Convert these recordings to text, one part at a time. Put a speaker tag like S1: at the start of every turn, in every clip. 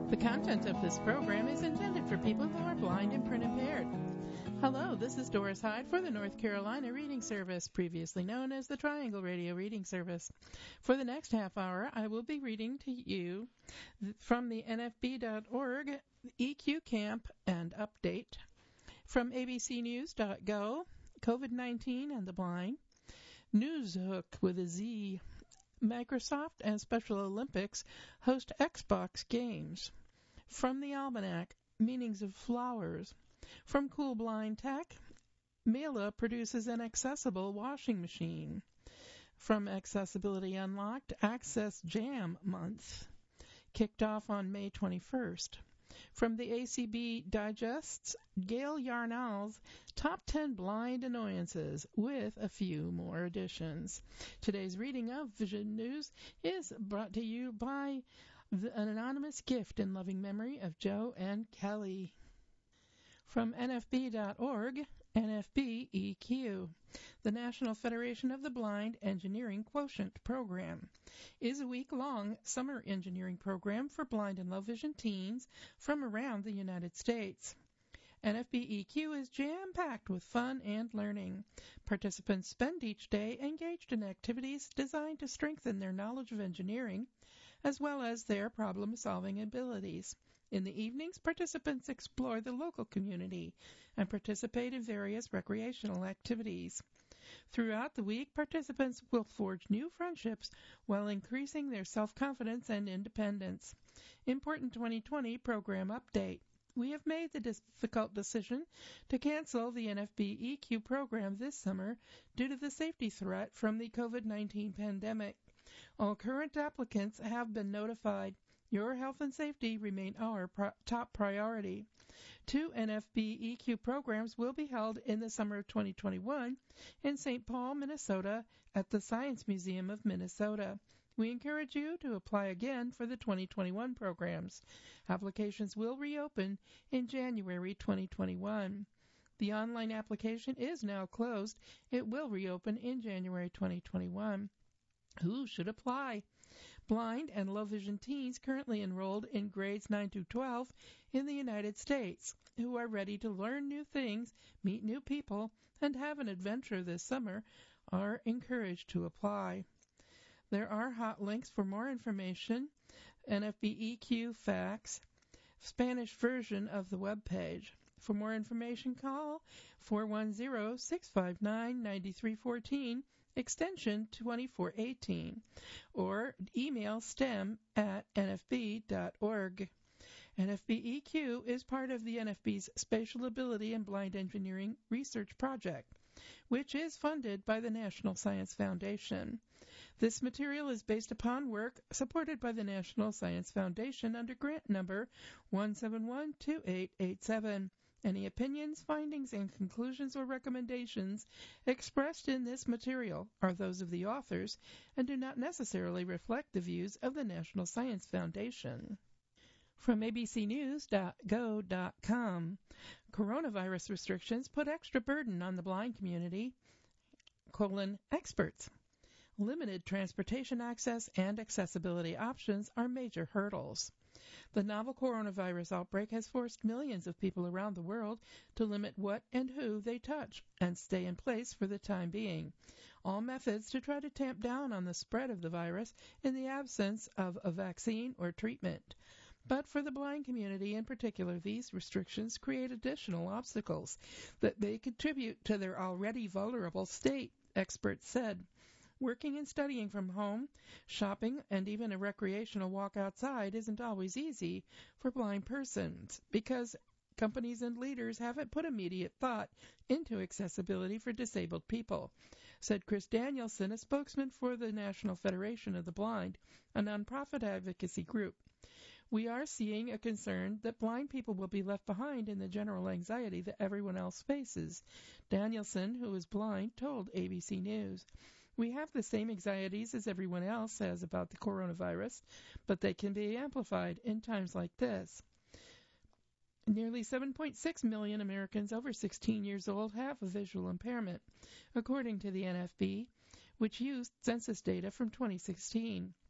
S1: The content of this program is intended for people who are blind and print impaired. Hello, this is Doris Hyde for the North Carolina Reading Service, previously known as the Triangle Radio Reading Service. For the next half hour, I will be reading to you from the NFB.org EQ Camp and Update, from abcnews.go, COVID-19 and the Blind, Newshook with a Z, Microsoft and Special Olympics host Xbox games. From the Almanac, Meanings of Flowers. From Cool Blind Tech, Mela produces an accessible washing machine. From Accessibility Unlocked, Access Jam Month, kicked off on May 21st. From the ACB Digests, Gail Yarnall's Top 10 Blind Annoyances, with a few more additions. Today's reading of Vision News is brought to you by an anonymous gift in loving memory of Joe and Kelly. From NFB.org, NFB-EQ, the National Federation of the Blind Engineering Quotient Program, is a week-long summer engineering program for blind and low-vision teens from around the United States. NFB-EQ is jam-packed with fun and learning. Participants spend each day engaged in activities designed to strengthen their knowledge of engineering, as well as their problem-solving abilities. In the evenings, participants explore the local community and participate in various recreational activities. Throughout the week, participants will forge new friendships while increasing their self-confidence and independence. Important 2020 program update. We have made the difficult decision to cancel the NFB EQ program this summer due to the safety threat from the COVID-19 pandemic. All current applicants have been notified. Your health and safety remain our top priority. 2 NFB EQ programs will be held in the summer of 2021 in St. Paul, Minnesota, at the Science Museum of Minnesota. We encourage you to apply again for the 2021 programs. Applications will reopen in January 2021. The online application is now closed. It will reopen in January 2021. Who should apply? Blind and low-vision teens currently enrolled in grades 9 through 12 in the United States who are ready to learn new things, meet new people, and have an adventure this summer are encouraged to apply. There are hot links for more information, NFB-EQ facts, Spanish version of the web page. For more information, call 410-659-9314, extension 2418, or email stem@nfb.org. NFB-EQ is part of the NFB's Spatial Ability and Blind Engineering Research Project, which is funded by the National Science Foundation. This material is based upon work supported by the National Science Foundation under grant number 1712887. Any opinions, findings, and conclusions or recommendations expressed in this material are those of the authors and do not necessarily reflect the views of the National Science Foundation. From abcnews.go.com, coronavirus restrictions put extra burden on the blind community, experts. Limited transportation access and accessibility options are major hurdles. The novel coronavirus outbreak has forced millions of people around the world to limit what and who they touch and stay in place for the time being. All methods to try to tamp down on the spread of the virus in the absence of a vaccine or treatment. But for the blind community in particular, these restrictions create additional obstacles that may contribute to their already vulnerable state, experts said. Working and studying from home, shopping, and even a recreational walk outside isn't always easy for blind persons because companies and leaders haven't put immediate thought into accessibility for disabled people, said Chris Danielson, a spokesman for the National Federation of the Blind, a nonprofit advocacy group. We are seeing a concern that blind people will be left behind in the general anxiety that everyone else faces, Danielson, who is blind, told ABC News. We have the same anxieties as everyone else has about the coronavirus, but they can be amplified in times like this. Nearly 7.6 million Americans over 16 years old have a visual impairment, according to the NFB, which used census data from 2016.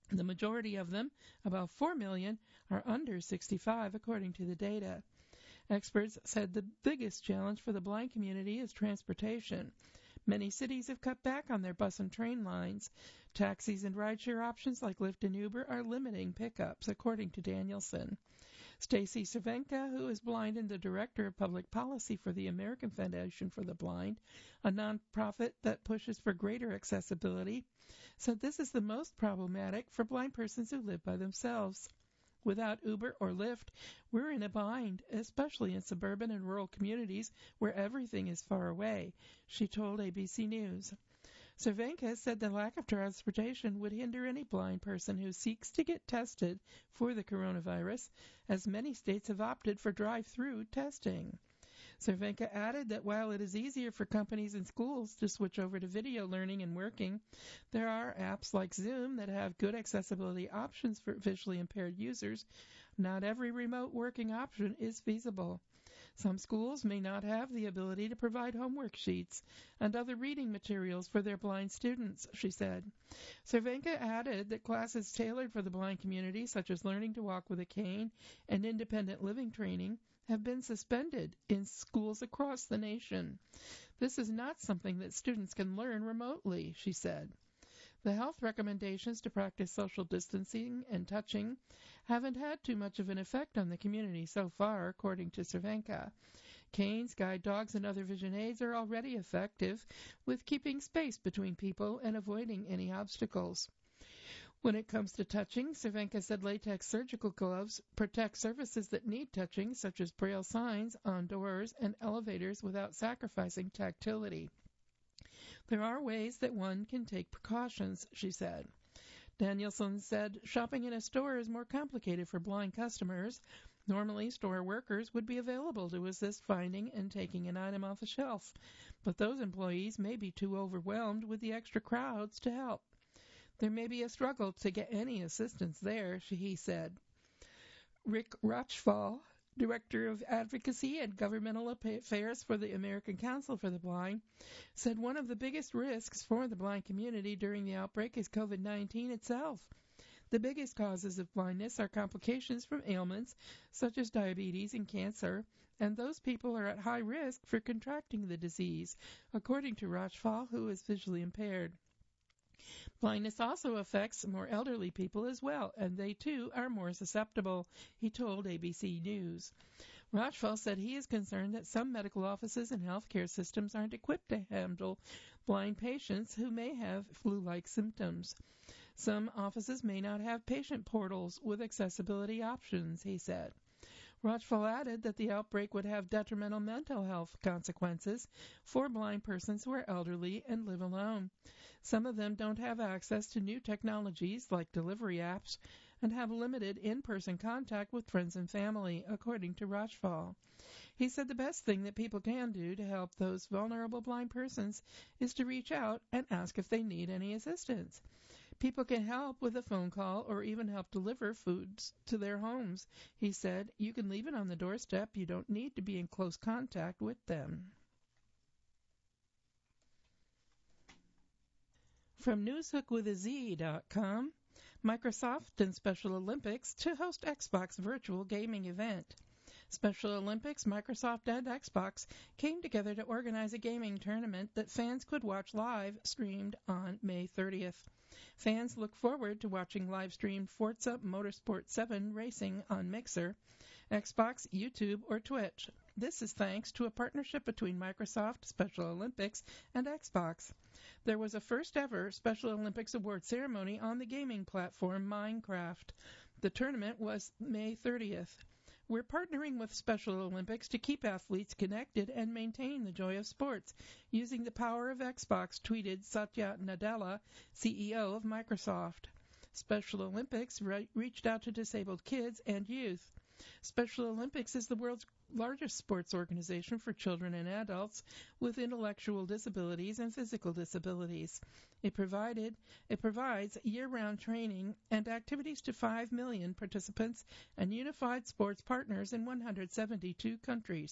S1: The majority of them, about 4 million, are under 65, according to the data. Experts said the biggest challenge for the blind community is transportation. Many cities have cut back on their bus and train lines. Taxis and rideshare options like Lyft and Uber are limiting pickups, according to Danielson. Stacy Cervenka, who is blind and the director of public policy for the American Foundation for the Blind, a nonprofit that pushes for greater accessibility, said this is the most problematic for blind persons who live by themselves. Without Uber or Lyft, we're in a bind, especially in suburban and rural communities where everything is far away, she told ABC News. Cervenka said the lack of transportation would hinder any blind person who seeks to get tested for the coronavirus, as many states have opted for drive-through testing. Cervenka added that while it is easier for companies and schools to switch over to video learning and working, there are apps like Zoom that have good accessibility options for visually impaired users. Not every remote working option is feasible. Some schools may not have the ability to provide homework sheets and other reading materials for their blind students, she said. Cervenka added that classes tailored for the blind community, such as learning to walk with a cane and independent living training, have been suspended in schools across the nation. This is not something that students can learn remotely, she said. The health recommendations to practice social distancing and touching haven't had too much of an effect on the community so far, according to Cervenka. Canes, guide dogs, and other vision aids are already effective with keeping space between people and avoiding any obstacles. When it comes to touching, Cervenka said latex surgical gloves protect surfaces that need touching, such as braille signs on doors and elevators, without sacrificing tactility. There are ways that one can take precautions, she said. Danielson said shopping in a store is more complicated for blind customers. Normally, store workers would be available to assist finding and taking an item off a shelf, but those employees may be too overwhelmed with the extra crowds to help. There may be a struggle to get any assistance there, he said. Rick Rochfall, Director of Advocacy and Governmental Affairs for the American Council for the Blind, said one of the biggest risks for the blind community during the outbreak is COVID-19 itself. The biggest causes of blindness are complications from ailments such as diabetes and cancer, and those people are at high risk for contracting the disease, according to Rochfall, who is visually impaired. Blindness also affects more elderly people as well, and they too are more susceptible, he told ABC News. Rochfall said he is concerned that some medical offices and healthcare systems aren't equipped to handle blind patients who may have flu-like symptoms. Some offices may not have patient portals with accessibility options, he said. Rochfall added that the outbreak would have detrimental mental health consequences for blind persons who are elderly and live alone. Some of them don't have access to new technologies like delivery apps and have limited in-person contact with friends and family, according to Rochfall. He said the best thing that people can do to help those vulnerable blind persons is to reach out and ask if they need any assistance. People can help with a phone call or even help deliver foods to their homes. He said, you can leave it on the doorstep. You don't need to be in close contact with them. From newshookwithaz.com, Microsoft and Special Olympics to host Xbox virtual gaming event. Special Olympics, Microsoft, and Xbox came together to organize a gaming tournament that fans could watch live streamed on May 30th. Fans look forward to watching live-streamed Forza Motorsport 7 racing on Mixer, Xbox, YouTube, or Twitch. This is thanks to a partnership between Microsoft, Special Olympics, and Xbox. There was a first-ever Special Olympics award ceremony on the gaming platform Minecraft. The tournament was May 30th. We're partnering with Special Olympics to keep athletes connected and maintain the joy of sports, using the power of Xbox, tweeted Satya Nadella, CEO of Microsoft. Special Olympics reached out to disabled kids and youth. Special Olympics is the world's largest sports organization for children and adults with intellectual disabilities and physical disabilities. It provides year-round training and activities to 5 million participants and unified sports partners in 172 countries.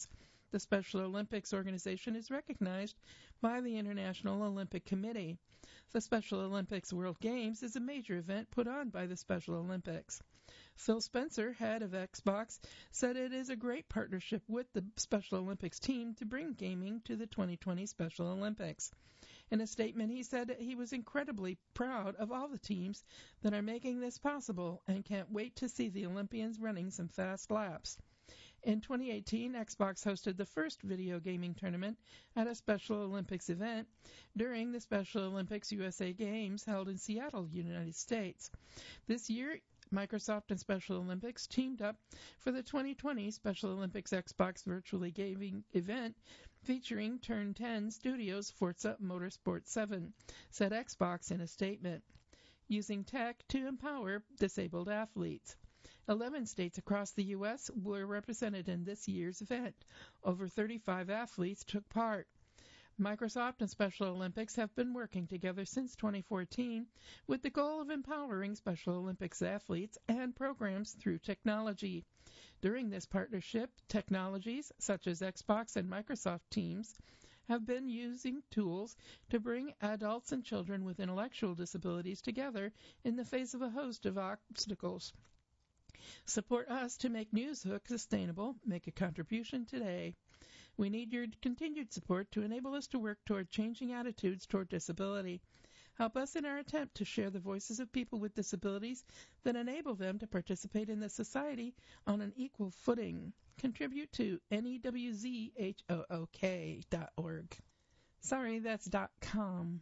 S1: The Special Olympics organization is recognized by the International Olympic Committee. The Special Olympics World Games is a major event put on by the Special Olympics. Phil Spencer, head of Xbox, said it is a great partnership with the Special Olympics team to bring gaming to the 2020 Special Olympics. In a statement, he said he was incredibly proud of all the teams that are making this possible and can't wait to see the Olympians running some fast laps. In 2018, Xbox hosted the first video gaming tournament at a Special Olympics event during the Special Olympics USA Games held in Seattle, United States. This year, Microsoft and Special Olympics teamed up for the 2020 Special Olympics Xbox Virtually Gaming event featuring Turn 10 Studios' Forza Motorsport 7, said Xbox in a statement, using tech to empower disabled athletes. 11 states across the U.S. were represented in this year's event. Over 35 athletes took part. Microsoft and Special Olympics have been working together since 2014 with the goal of empowering Special Olympics athletes and programs through technology. During this partnership, technologies such as Xbox and Microsoft teams have been using tools to bring adults and children with intellectual disabilities together in the face of a host of obstacles. Support us to make NewsHook sustainable. Make a contribution today. We need your continued support to enable us to work toward changing attitudes toward disability. Help us in our attempt to share the voices of people with disabilities that enable them to participate in the society on an equal footing. Contribute to NEWZHOOK.org. Sorry, that's .com.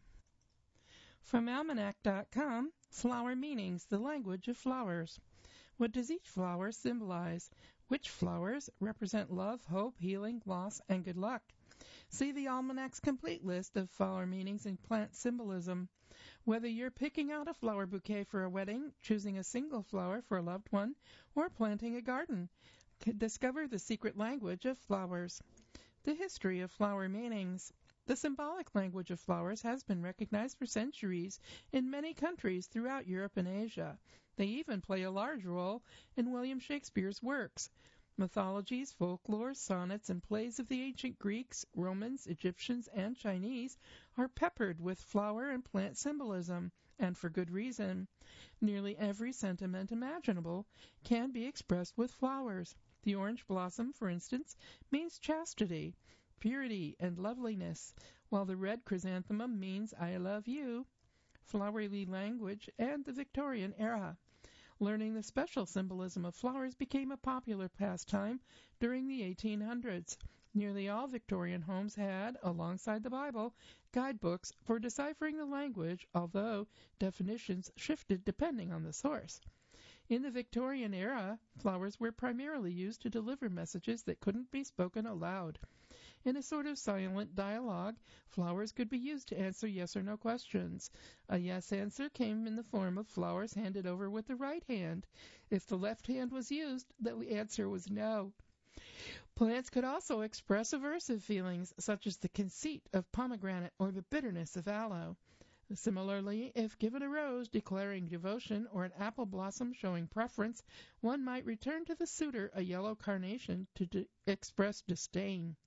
S1: From Almanac.com, Flower Meanings, the Language of Flowers. What does each flower symbolize? Which flowers represent love, hope, healing, loss, and good luck? See the Almanac's complete list of flower meanings and plant symbolism. Whether you're picking out a flower bouquet for a wedding, choosing a single flower for a loved one, or planting a garden, discover the secret language of flowers. The history of flower meanings. The symbolic language of flowers has been recognized for centuries in many countries throughout Europe and Asia. They even play a large role in William Shakespeare's works. Mythologies, folklore, sonnets, and plays of the ancient Greeks, Romans, Egyptians, and Chinese are peppered with flower and plant symbolism, and for good reason. Nearly every sentiment imaginable can be expressed with flowers. The orange blossom, for instance, means chastity, purity, and loveliness, while the red chrysanthemum means I love you. Flowery language and the Victorian era. Learning the special symbolism of flowers became a popular pastime during the 1800s. Nearly all Victorian homes had, alongside the Bible, guidebooks for deciphering the language, although definitions shifted depending on the source. In the Victorian era, flowers were primarily used to deliver messages that couldn't be spoken aloud. In a sort of silent dialogue, flowers could be used to answer yes or no questions. A yes answer came in the form of flowers handed over with the right hand. If the left hand was used, the answer was no. Plants could also express aversive feelings, such as the conceit of pomegranate or the bitterness of aloe. Similarly, if given a rose declaring devotion or an apple blossom showing preference, one might return to the suitor a yellow carnation to express disdain.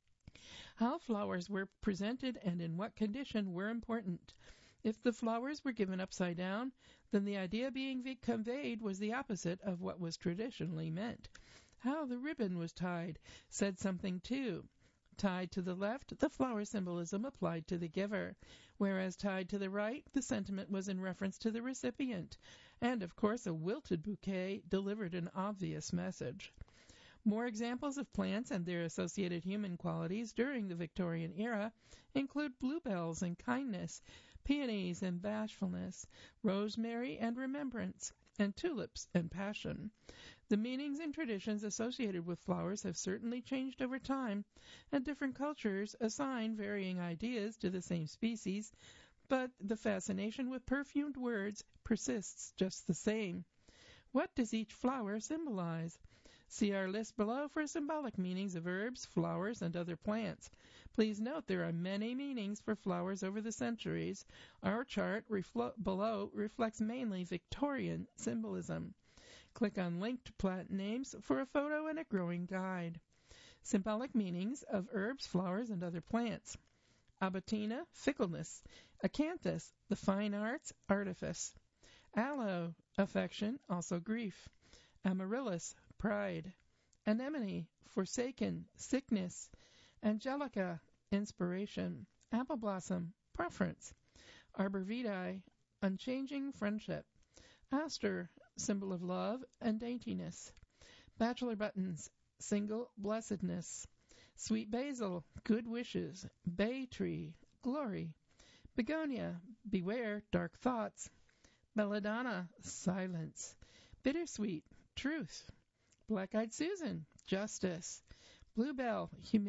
S1: How flowers were presented and in what condition were important. If the flowers were given upside down, then the idea being conveyed was the opposite of what was traditionally meant. How the ribbon was tied said something too. Tied to the left, the flower symbolism applied to the giver, whereas tied to the right, the sentiment was in reference to the recipient. And, of course, a wilted bouquet delivered an obvious message. More examples of plants and their associated human qualities during the Victorian era include bluebells and kindness, peonies and bashfulness, rosemary and remembrance, and tulips and passion. The meanings and traditions associated with flowers have certainly changed over time, and different cultures assign varying ideas to the same species, but the fascination with perfumed words persists just the same. What does each flower symbolize? See our list below for symbolic meanings of herbs, flowers, and other plants. Please note there are many meanings for flowers over the centuries. Our chart below reflects mainly Victorian symbolism. Click on linked plant names for a photo and a growing guide. Symbolic meanings of herbs, flowers, and other plants. Abatina, fickleness. Acanthus, the fine arts, artifice. Aloe, affection, also grief. Amaryllis, pride. Anemone, forsaken, sickness. Angelica, inspiration. Apple blossom, preference. Arbor vitae, unchanging friendship. Aster, symbol of love and daintiness. Bachelor buttons, single blessedness. Sweet basil, good wishes. Bay tree, glory. Begonia, beware dark thoughts. Belladonna, silence. Bittersweet, truth. Black-eyed Susan, justice. Bluebell,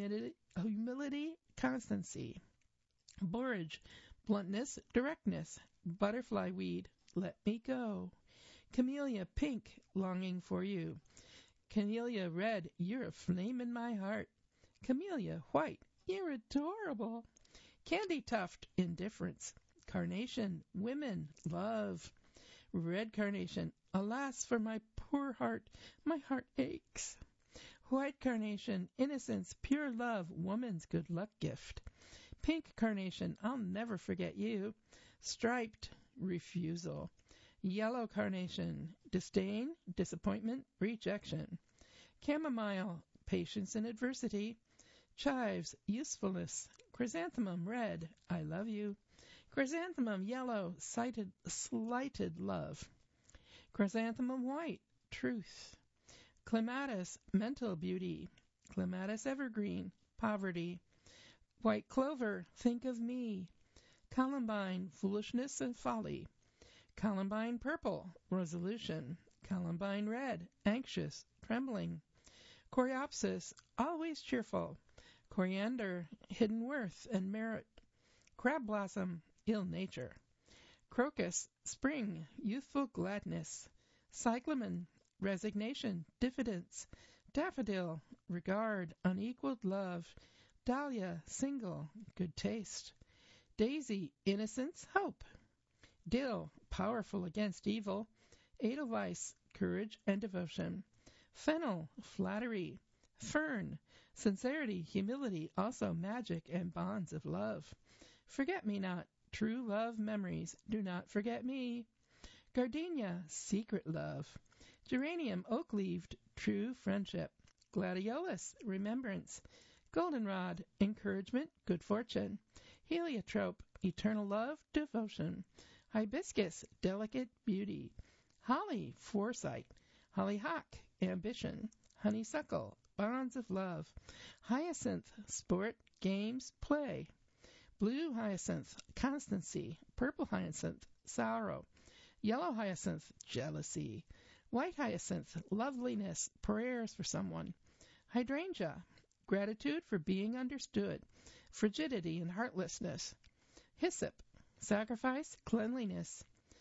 S1: humility, constancy. Borage, bluntness, directness. Butterfly weed, let me go. Camellia pink, longing for you. Camellia red, you're a flame in my heart. Camellia white, you're adorable. Candy tuft, indifference. Carnation, women, love. Red carnation, alas for my poor heart, my heart aches. White carnation, innocence, pure love, woman's good luck gift. Pink carnation, I'll never forget you. Striped, refusal. Yellow carnation, disdain, disappointment, rejection. Chamomile, patience in adversity. Chives, usefulness. Chrysanthemum, red, I love you. Chrysanthemum, yellow, slighted love. Chrysanthemum, white, truth. Clematis, mental beauty. Clematis, evergreen, poverty. White clover, think of me. Columbine, foolishness and folly. Columbine purple, resolution. Columbine red, anxious, trembling. Coreopsis, always cheerful. Coriander, hidden worth and merit. Crab blossom, ill nature. Crocus, spring, youthful gladness. Cyclamen, resignation, diffidence. Daffodil, regard, unequaled love. Dahlia, single, good taste. Daisy, innocence, hope. Dill, powerful against evil. Edelweiss, courage and devotion. Fennel, flattery. Fern, sincerity, humility, also magic and bonds of love. Forget-me-not, true love memories, do not forget me. Gardenia, secret love. Geranium, oak-leaved, true friendship. Gladiolus, remembrance. Goldenrod, encouragement, good fortune. Heliotrope, eternal love, devotion. Hibiscus, delicate beauty. Holly, foresight. Hollyhock, ambition. Honeysuckle, bonds of love. Hyacinth, sport, games, play. Blue hyacinth, constancy. Purple hyacinth, sorrow. Yellow hyacinth, jealousy. White hyacinth, loveliness, prayers for someone. Hydrangea, gratitude for being understood. Frigidity and heartlessness. Hyssop, sacrifice, cleanliness.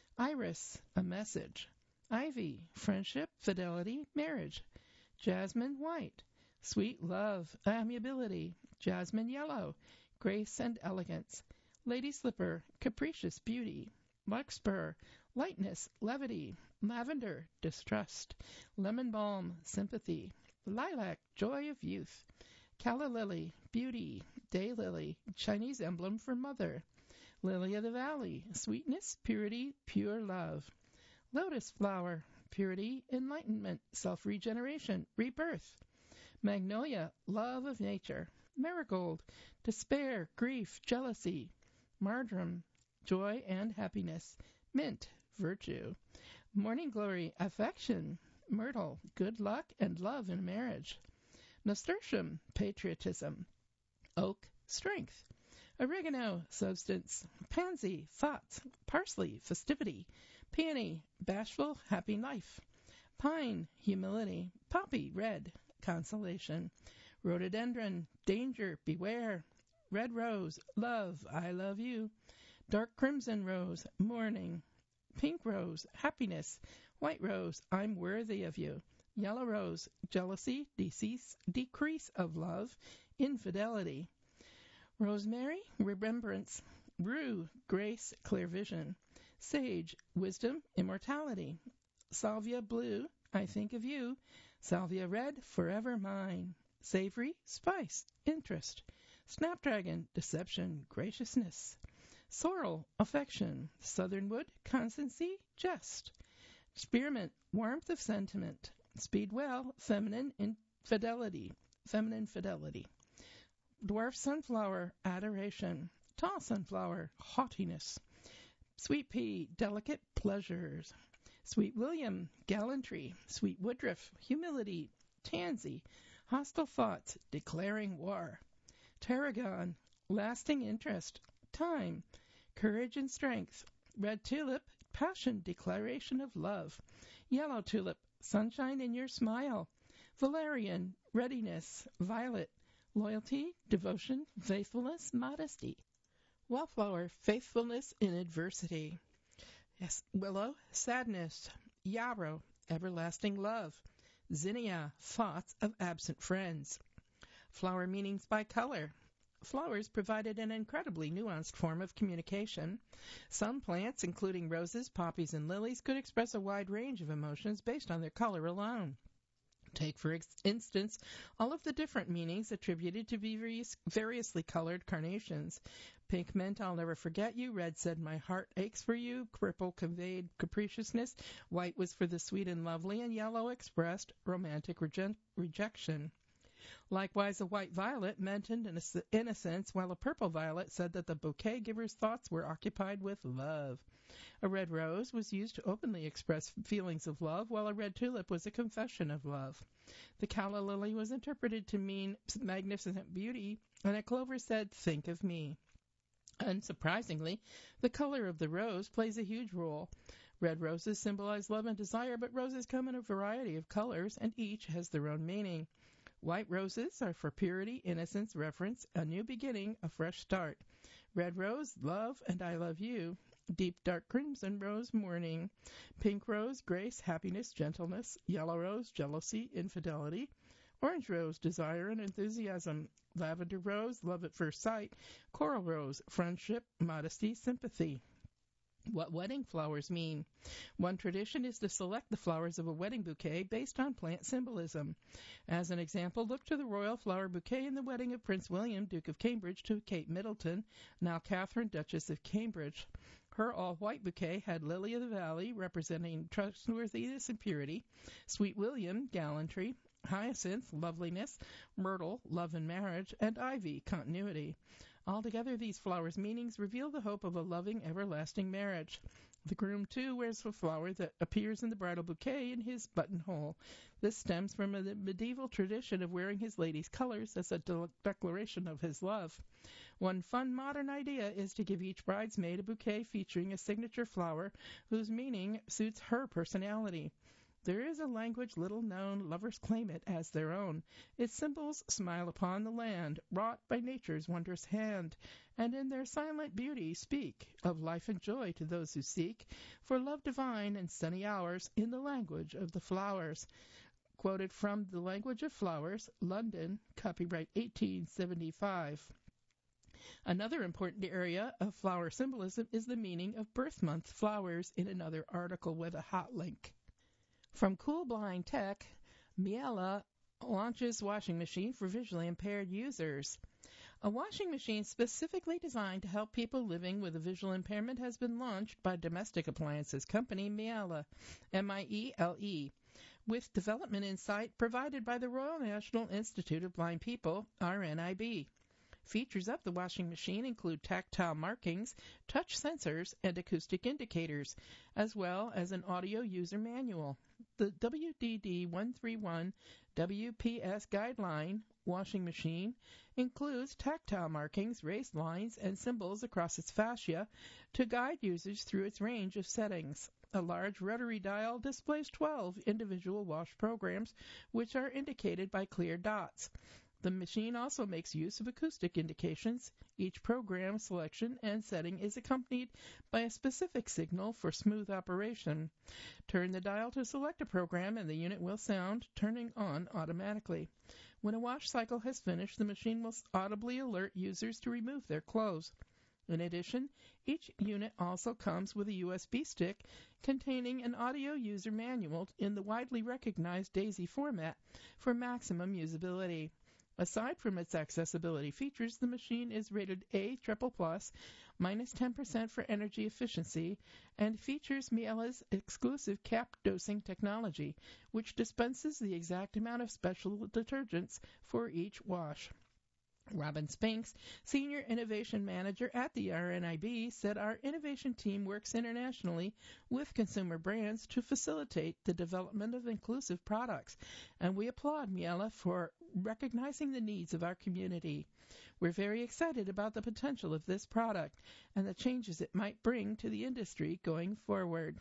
S1: Iris, a message. Ivy, friendship, fidelity, marriage. Jasmine white, sweet love, amiability. Jasmine yellow, grace and elegance. Lady slipper, capricious beauty. Larkspur, lightness, levity. Lavender, distrust. Lemon balm, sympathy. Lilac, joy of youth. Calla lily, beauty. Daylily, Chinese emblem for mother. Lily of the valley, sweetness, purity, pure love. Lotus flower, purity, enlightenment, self-regeneration, rebirth. Magnolia, love of nature. Marigold, despair, grief, jealousy. Marjoram, joy and happiness. Mint, virtue. Morning glory, affection. Myrtle, good luck and love in marriage. Nasturtium, patriotism. Oak, strength. Oregano, substance. Pansy, thoughts. Parsley, festivity. Peony, bashful, happy life. Pine, humility. Poppy, red, consolation. Rhododendron, danger, beware. Red rose, love, I love you. Dark crimson rose, mourning. Pink rose, happiness. White rose, I'm worthy of you. Yellow rose, jealousy, decrease of love, infidelity. Rosemary, remembrance. Rue, grace, clear vision. Sage, wisdom, immortality. Salvia blue, I think of you. Salvia red, forever mine. savory, spice, interest. Snapdragon, deception, graciousness. Sorrel, affection. Southernwood, constancy, jest. Spearmint, warmth of sentiment. Speedwell, feminine fidelity. Dwarf sunflower, adoration. Tall sunflower, haughtiness. Sweet pea, delicate pleasures. Sweet William, gallantry. Sweet Woodruff, humility. Tansy, hostile thoughts, declaring war. Tarragon, lasting interest. Thyme, courage and strength. Red tulip, passion, declaration of love. Yellow tulip, sunshine in your smile. Valerian, readiness. Violet, loyalty, devotion, faithfulness, modesty. Wallflower, faithfulness in adversity. Yes, willow, sadness. Yarrow, everlasting love. Zinnia, thoughts of absent friends. Flower meanings by color. Flowers provided an incredibly nuanced form of communication. Some plants, including roses, poppies, and lilies, could express a wide range of emotions based on their color alone. Take, for instance, all of the different meanings attributed to variously colored carnations. Pink meant I'll never forget you. Red said my heart aches for you. Purple conveyed capriciousness. White was for the sweet and lovely. And yellow expressed romantic rejection. Likewise, a white violet meant innocence, while a purple violet said that the bouquet giver's thoughts were occupied with love. A red rose was used to openly express feelings of love, while a red tulip was a confession of love. The calla lily was interpreted to mean magnificent beauty, and a clover said, think of me. Unsurprisingly, the color of the rose plays a huge role. Red roses symbolize love and desire, but roses come in a variety of colors, and each has their own meaning. White roses are for purity, innocence, reverence, a new beginning, a fresh start. Red rose, love, and I love you. Deep dark crimson rose, mourning. Pink rose, grace, happiness, gentleness. Yellow rose, jealousy, infidelity. Orange rose, desire and enthusiasm. Lavender rose, love at first sight. Coral rose, friendship, modesty, sympathy. What wedding flowers mean. One tradition is to select the flowers of a wedding bouquet based on plant symbolism. As an example, look to the royal flower bouquet in the wedding of Prince William, Duke of Cambridge, to Kate Middleton, now Catherine, Duchess of Cambridge. Her all-white bouquet had Lily of the Valley, representing trustworthiness and purity, Sweet William, gallantry, Hyacinth, loveliness, Myrtle, love and marriage, and Ivy, continuity. Altogether, these flowers' meanings reveal the hope of a loving, everlasting marriage. The groom, too, wears a flower that appears in the bridal bouquet in his buttonhole. This stems from a medieval tradition of wearing his lady's colors as a declaration of his love. One fun modern idea is to give each bridesmaid a bouquet featuring a signature flower whose meaning suits her personality. There is a language little known, lovers claim it as their own. Its symbols smile upon the land, wrought by nature's wondrous hand, and in their silent beauty speak of life and joy to those who seek for love divine and sunny hours in the language of the flowers. Quoted from The Language of Flowers, London, copyright 1875. Another important area of flower symbolism is the meaning of birth month flowers in another article with a hot link. From Cool Blind Tech, Miele launches washing machine for visually impaired users. A washing machine specifically designed to help people living with a visual impairment has been launched by domestic appliances company Miele, M-I-E-L-E, with development insight provided by the Royal National Institute of Blind People, RNIB. Features of the washing machine include tactile markings, touch sensors, and acoustic indicators, as well as an audio user manual. The WDD131 WPS guideline washing machine includes tactile markings, raised lines, and symbols across its fascia to guide users through its range of settings. A large rotary dial displays 12 individual wash programs, which are indicated by clear dots. The machine also makes use of acoustic indications. Each program selection and setting is accompanied by a specific signal for smooth operation. Turn the dial to select a program and the unit will sound, turning on automatically. When a wash cycle has finished, the machine will audibly alert users to remove their clothes. In addition, each unit also comes with a USB stick containing an audio user manual in the widely recognized DAISY format for maximum usability. Aside from its accessibility features, the machine is rated A++, minus 10% for energy efficiency, and features Miele's exclusive cap dosing technology, which dispenses the exact amount of special detergents for each wash. Robin Spinks, Senior Innovation Manager at the RNIB, said our innovation team works internationally with consumer brands to facilitate the development of inclusive products, and we applaud Miele for recognizing the needs of our community. We're very excited about the potential of this product and the changes it might bring to the industry going forward.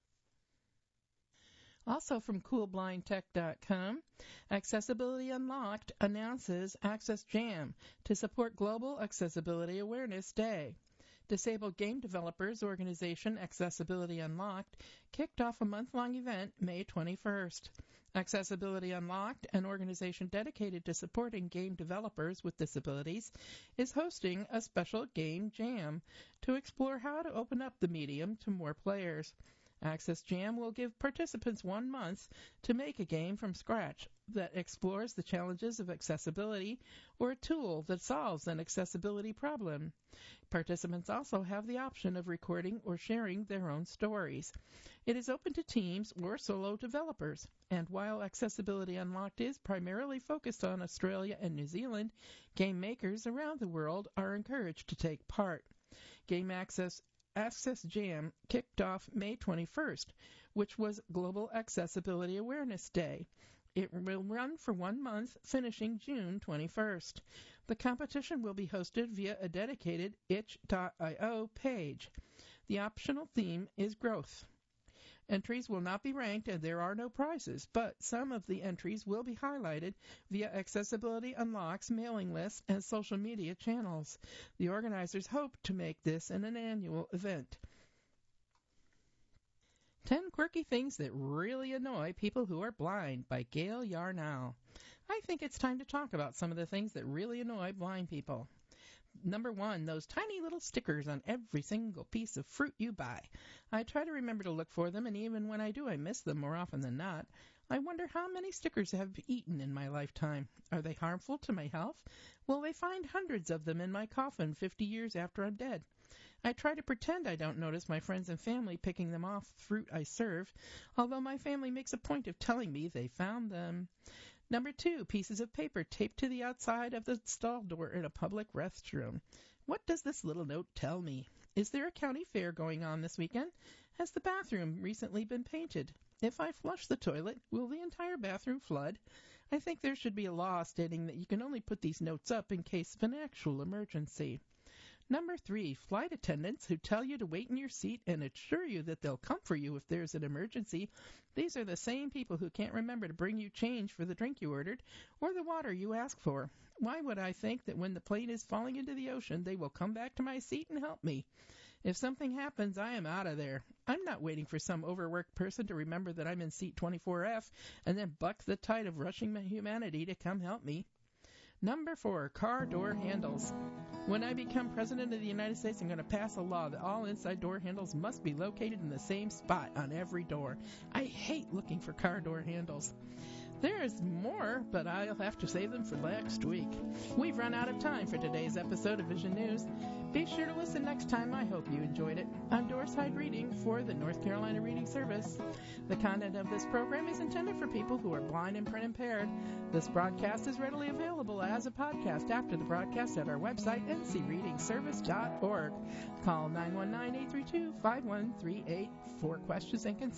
S1: Also from CoolBlindTech.com, Accessibility Unlocked announces Access Jam to support Global Accessibility Awareness Day. Disabled game developers organization Accessibility Unlocked kicked off a month-long event May 21st. Accessibility Unlocked, an organization dedicated to supporting game developers with disabilities, is hosting a special game jam to explore how to open up the medium to more players. Access Jam will give participants 1 month to make a game from scratch that explores the challenges of accessibility or a tool that solves an accessibility problem. Participants also have the option of recording or sharing their own stories. It is open to teams or solo developers, and while Accessibility Unlocked is primarily focused on Australia and New Zealand, game makers around the world are encouraged to take part. Game Access Jam kicked off May 21st, which was Global Accessibility Awareness Day. It will run for 1 month, finishing June 21st. The competition will be hosted via a dedicated itch.io page. The optional theme is growth. Entries will not be ranked and there are no prizes, but some of the entries will be highlighted via Accessibility Unlocked's mailing list and social media channels. The organizers hope to make this an annual event. 10 Quirky Things That Really Annoy People Who Are Blind by Gail Yarnall. I think it's time to talk about some of the things that really annoy blind people. Number 1, those tiny little stickers on every single piece of fruit you buy. I try to remember to look for them, and even when I do, I miss them more often than not. I wonder how many stickers I have eaten in my lifetime. Are they harmful to my health? Will they find hundreds of them in my coffin 50 years after I'm dead? I try to pretend I don't notice my friends and family picking them off the fruit I serve, although my family makes a point of telling me they found them. Number 2, pieces of paper taped to the outside of the stall door in a public restroom. What does this little note tell me? Is there a county fair going on this weekend? Has the bathroom recently been painted? If I flush the toilet, will the entire bathroom flood? I think there should be a law stating that you can only put these notes up in case of an actual emergency. Number 3, flight attendants who tell you to wait in your seat and assure you that they'll come for you if there's an emergency. These are the same people who can't remember to bring you change for the drink you ordered or the water you asked for. Why would I think that when the plane is falling into the ocean, they will come back to my seat and help me? If something happens, I am out of there. I'm not waiting for some overworked person to remember that I'm in seat 24F and then buck the tide of rushing humanity to come help me. Number 4, car door handles. When I become President of the United States, I'm going to pass a law that all inside door handles must be located in the same spot on every door. I hate looking for car door handles. There is more, but I'll have to save them for next week. We've run out of time for today's episode of Vision News. Be sure to listen next time. I hope you enjoyed it. I'm Doris Hyde reading for the North Carolina Reading Service. The content of this program is intended for people who are blind and print impaired. This broadcast is readily available as a podcast after the broadcast at our website, ncreadingservice.org. Call 919-832-5138 for questions and concerns.